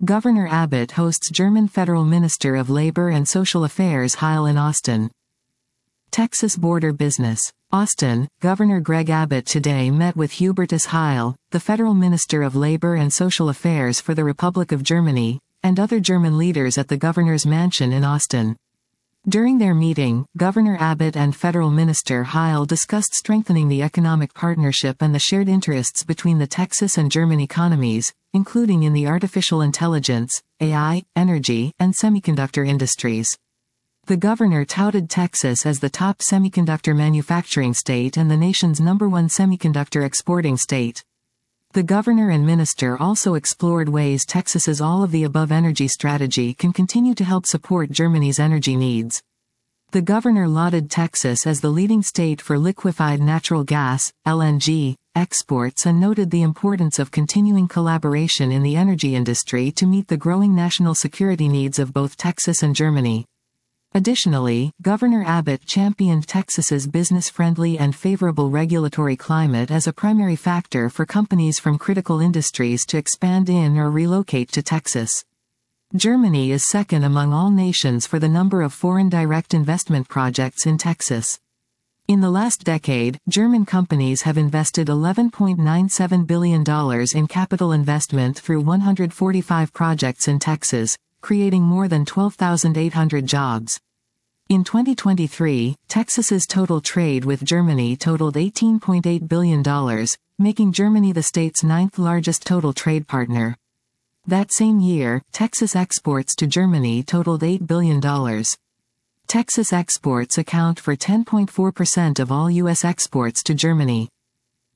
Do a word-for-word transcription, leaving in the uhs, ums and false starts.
Governor Abbott hosts German Federal Minister of Labor and Social Affairs Heil in Austin. Texas border business. Austin, Governor Greg Abbott today met with Hubertus Heil, the Federal Minister of Labor and Social Affairs for the Republic of Germany, and other German leaders at the governor's mansion in Austin. During their meeting, Governor Abbott and Federal Minister Heil discussed strengthening the economic partnership and the shared interests between the Texas and German economies, including in the artificial intelligence, A I, energy, and semiconductor industries. The governor touted Texas as the top semiconductor manufacturing state and the nation's number one semiconductor exporting state. The governor and minister also explored ways Texas's all-of-the-above energy strategy can continue to help support Germany's energy needs. The governor lauded Texas as the leading state for liquefied natural gas, L N G, exports and noted the importance of continuing collaboration in the energy industry to meet the growing national security needs of both Texas and Germany. Additionally, Governor Abbott championed Texas's business-friendly and favorable regulatory climate as a primary factor for companies from critical industries to expand in or relocate to Texas. Germany is second among all nations for the number of foreign direct investment projects in Texas. In the last decade, German companies have invested eleven point nine seven billion dollars in capital investment through one hundred forty-five projects in Texas, creating more than twelve thousand eight hundred jobs. In twenty twenty-three, Texas's total trade with Germany totaled eighteen point eight billion dollars, making Germany the state's ninth largest total trade partner. That same year, Texas exports to Germany totaled eight billion dollars. Texas exports account for ten point four percent of all U S exports to Germany.